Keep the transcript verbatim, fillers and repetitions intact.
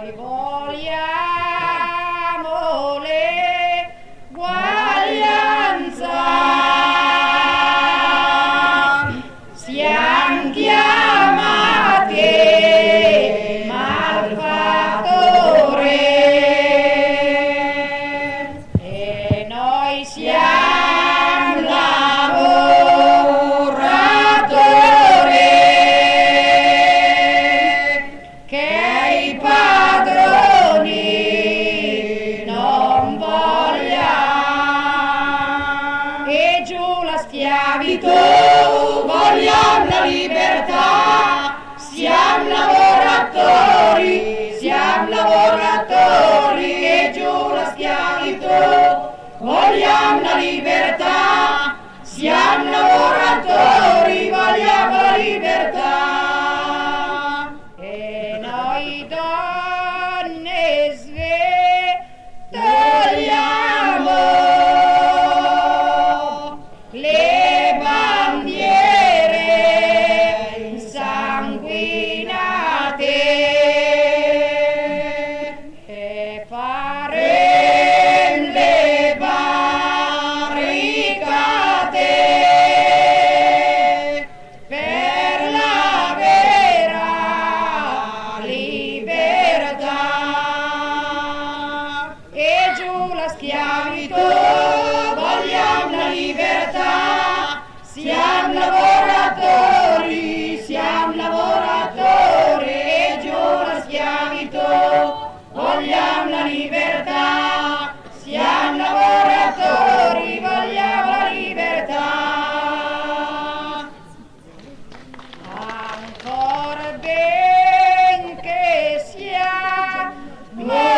Noi vogliamo l'eguaglianza, siamo chiamati malfattori e noi siamo lavoratori che i padroni non vogliamo. E giù la schiavitù, vogliamo la libertà, siamo lavoratori, siamo lavoratori. E giù la schiavitù, vogliamo la libertà, siamo lavoratori, vogliamo la libertà. E noi donne svetogliamo le bandiere insanguinate e faremo le barricate per la vera libertà. E giù la schiavitù, vogliamo la libertà, siamo lavoratori, siamo lavoratori. E giù la schiavitù, vogliamo la libertà, siamo lavoratori, vogliamo la libertà. Ancora ben che siamo